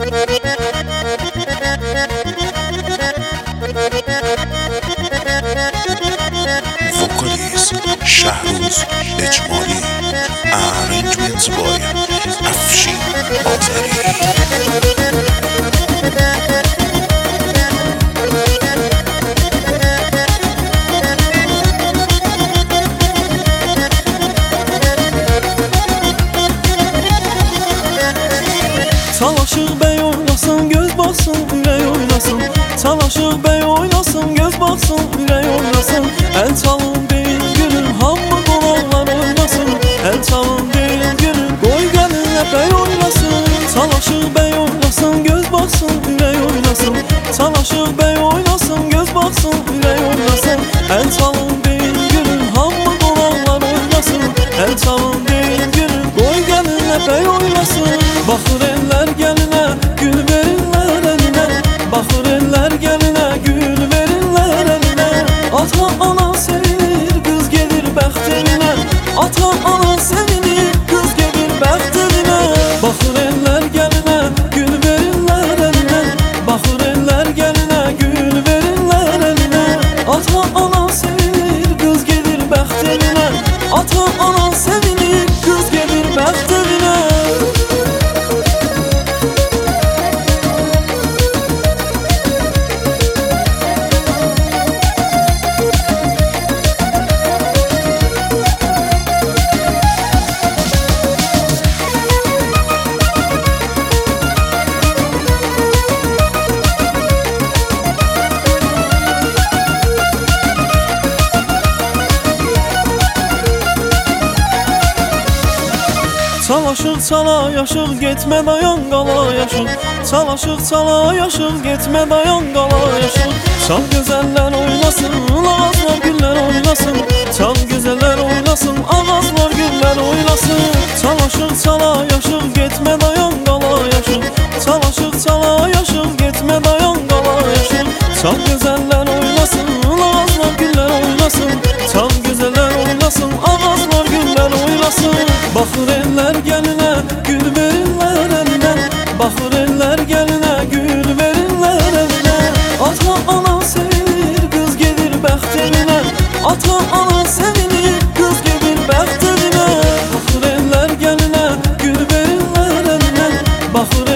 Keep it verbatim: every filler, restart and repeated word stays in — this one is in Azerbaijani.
Vocalist شهروز اجمالی. Arrangements by افشین آذری. Çalışır bey oynasın, göz baksın, ürək oynasın. Çalışır bey oynasın, göz baksın, ürək oynasın. El çalın deyil gülüm, hamı qonaqlar oynasın. El çalın deyil gülüm, qoy gəlinlə bey oynasın. Çalışır bey oynasın, göz baksın, ürək oynasın. Çalışır bey oynasın, göz baksın, ürək oynasın. El çalın deyil gülüm, hamı qonaqlar oynasın. El çalın deyil gülüm, qoy gəlinlə bey oynasın. Baxır eller gəlinə, gül verirlər əlinə. Baxır eller gəlinə, gül verirlər əlinə. Ata ana sevinir, qız gedir bəxt elinə. Ata ana sevinir, qız gedir bəxt elinə. Baxır eller gəlinə, gül verirlər əlinə. Baxır eller gəlinə, gül verirlər əlinə. Ata ana sevinir, qız gedir bəxt elinə. Ata ana sevinir, qız gedir bəxt elinə. Çalışıq çala yaşıq, getmə dayan qala yaşıq. Çalışıq çala yaşıq, getmə dayan qala yaşıq. Çal gözəllər oynasın, ağazlar güllər oynasın. Çal gözəllər oynasın, ağazlar güllər oynasın. Çalışıq çala yaşıq, getmə dayan qala yaşıq. Çalışıq çala yaşıq, getmə dayan qala yaşıq. Çal gözəllər oynasın, ağazlar güllər oynasın. Çal gözəllər oynasın, ağazlar güllər oynasın. Baxır eller gəlinə, gül verirlər əlinə. Baxır eller gəlinə, gül verirlər əlinə. Ata ana sevinir, qız gedir bəxt elinə. Ata ana sevinir, qız gedir bəxt elinə. Baxır eller gəlinə, gül verirlər əlinə. Baxır